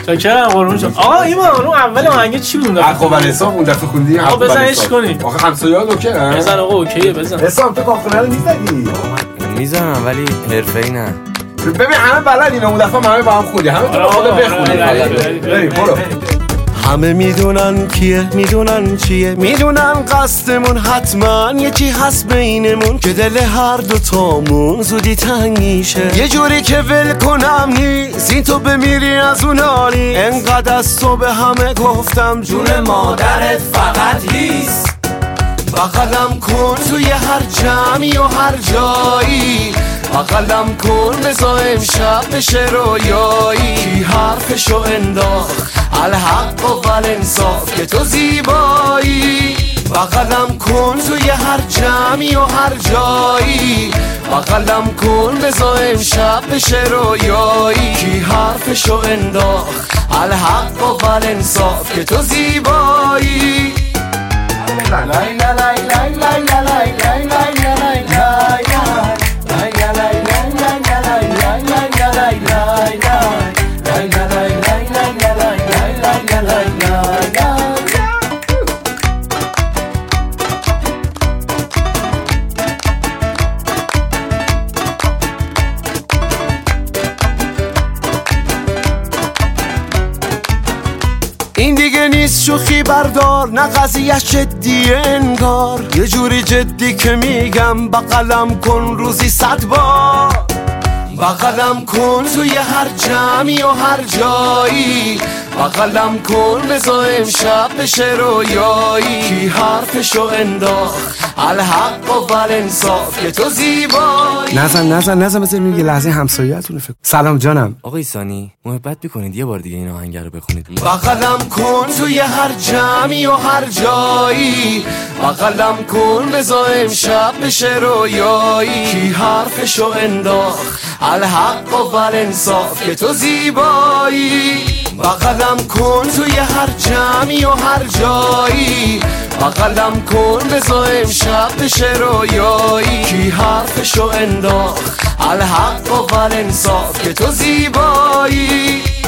چکرم قربون شما. آقا ایمان اون اول آهنگ چی بود؟ عقب الحساب اون دفعه خوندی. آقا بزن عشق کنیم. آخه همسایه‌ها اوکیه. بزن آقا اوکیه بزن. حسام تو کاخونه رو میزدی؟ میزنم ولی حرفه‌ای نه. ببین همه بلدین اون دفعه همه با هم خوندی. همه تو خود بخونید. بریم برو. همه میدونن کیه، میدونن چیه، میدونن قصدمون حتما یکی هست بینمون که دل هر دوتامون زودی تنگ میشه. یه جوری که ول کنم نیست این تو بمیری از اون حالی. انقدر از تو به همه گفتم جون مادرت فقط هیست. بغلم کن توی هر جمعی و هر جایی. بغلم کن بزا امشب بشه رویایی. کی حرفشو انداخت الحق و الانصاف که تو زیبایی. بغلم کن توی هر جمعی و هر جایی. بغلم کن بزا امشب بشه رویایی. کی حرفشو انداخت الحق و الانصاف که تو زیبایی. لای لای لای لای لای لای لای این دیگه نیست شوخی بردار، نه قضیه جدیه انگار. یه جوری جدی که میگم بغلم کن روزی 100 بار. بغلم کن توی هر جمعی و هر جایی. بغلم کن بزا امشب بشه رویایی. کی حرفشو انداخت الحق و الانصاف که تو زیبایی. نزن بذاریم یه لحظه همسایه‌تون فکر. سلام جانم. آقای سانی محبت میکنید یه بار دیگه این آهنگ رو بخونید. بغلم کن توی هر جمعی و هر جایی. بغلم کن بزا امشب بشه رویایی. کی حرفشو انداخت الحق و الانصاف که تو زیبایی. بغلم کن توی هر جمعی و هر جایی. بغلم کن بزا امشب بشه رویایی. کی حرفشو انداخت الحق و الانصاف که تو زیبایی.